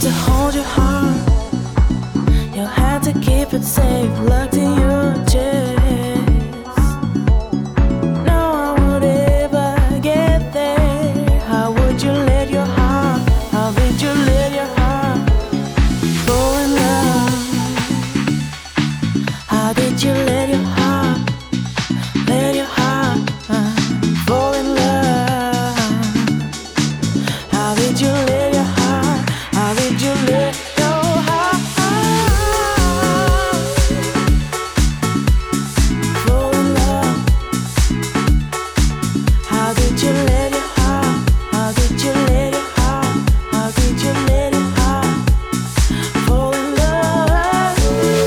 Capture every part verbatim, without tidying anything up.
to hold your heart. You had to keep it safe, locked in your chest. No one would ever get there. How would you let your heart, how did you let your heart fall in love? How did you let your heart, let your heart uh, fall in love? How did you let your heart, how did you let your heart fall in love? How did you let your heart, how did you let your heart, how did you let your heart fall in love?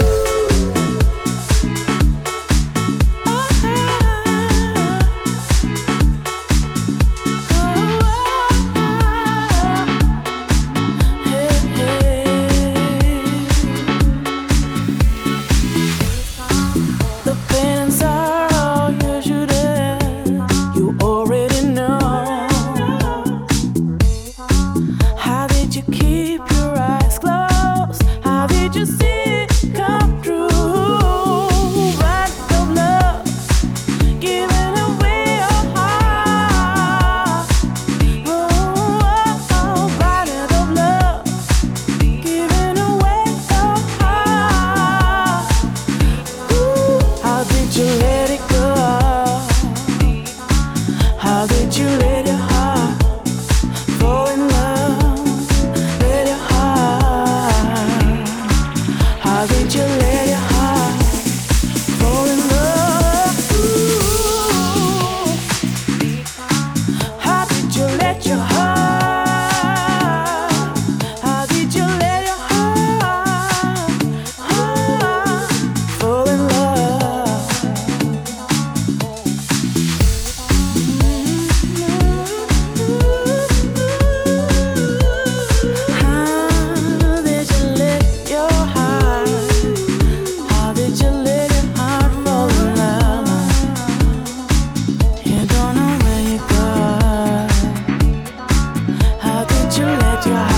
The pain and sorrow you should have, you already know. How did you keep your eyes closed? How did you see it come true? Right of love, giving away your heart. Oh, oh, right of love, giving away your heart. Ooh, how did you let it go? How did you let your heart fall in love? Let your heart. How did you let your heart fall in love? Ooh, how did you let your heart? How did you let your heart, heart fall in love? How did you let your heart, how did you let your heart fall in love? You don't know where you go. How did you let your heart